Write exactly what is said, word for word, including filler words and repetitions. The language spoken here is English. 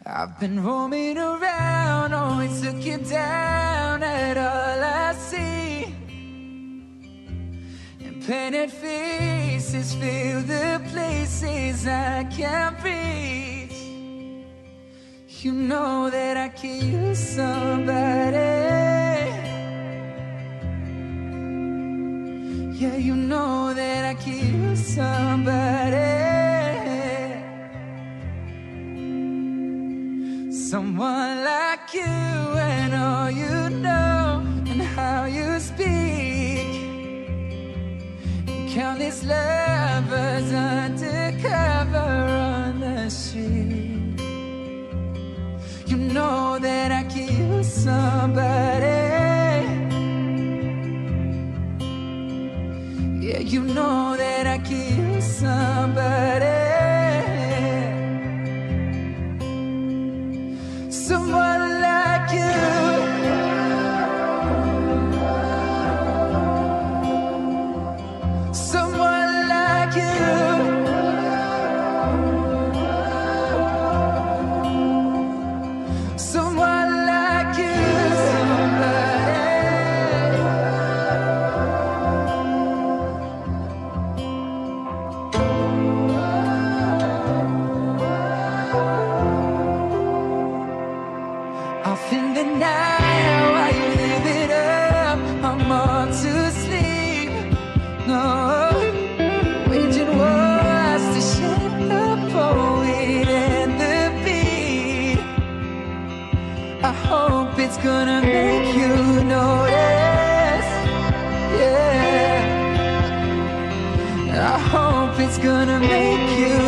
I've been roaming around, always looking down at all I see, and painted faces fill the places I can't breathe. You know that I could use somebody. Yeah, you know that I could use somebody. Someone like you and all you know and how you speak. Countless lovers undercover on the street. You know that I could use somebody. Yeah, you know that I could use somebody. Someone like you. Someone like you. Someone like you. Off in the night, while you live it up, I'm all to sleep. No, waging wars to shape the poet and the beat. I hope it's gonna make you notice. Yeah, I hope it's gonna make you